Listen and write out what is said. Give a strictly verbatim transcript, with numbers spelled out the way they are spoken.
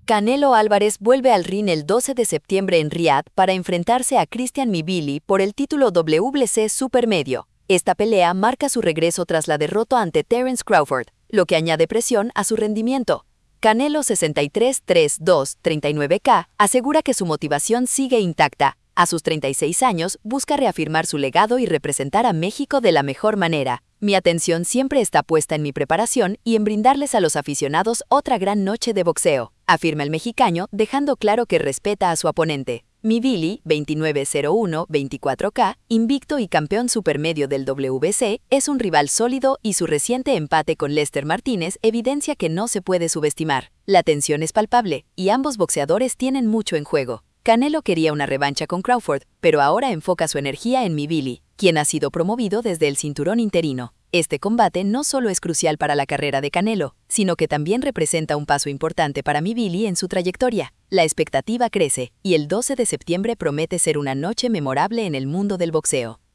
Canelo Álvarez vuelve al ring el doce de septiembre en Riad para enfrentarse a Christian Mbilli por el título W B C Supermedio. Esta pelea marca su regreso tras la derrota ante Terence Crawford, lo que añade presión a su rendimiento. Canelo sesenta y tres, tres, dos, treinta y nueve K asegura que su motivación sigue intacta. A sus treinta y seis años, busca reafirmar su legado y representar a México de la mejor manera. Mi atención siempre está puesta en mi preparación y en brindarles a los aficionados otra gran noche de boxeo, afirma el mexicano, dejando claro que respeta a su oponente. Mbilli, veintinueve cero uno, veinticuatro K, invicto y campeón supermedio del W B C, es un rival sólido y su reciente empate con Lester Martínez evidencia que no se puede subestimar. La tensión es palpable y ambos boxeadores tienen mucho en juego. Canelo quería una revancha con Crawford, pero ahora enfoca su energía en Mbilli, quien ha sido promovido desde el cinturón interino. Este combate no solo es crucial para la carrera de Canelo, sino que también representa un paso importante para Mbilli en su trayectoria. La expectativa crece, y el doce de septiembre promete ser una noche memorable en el mundo del boxeo.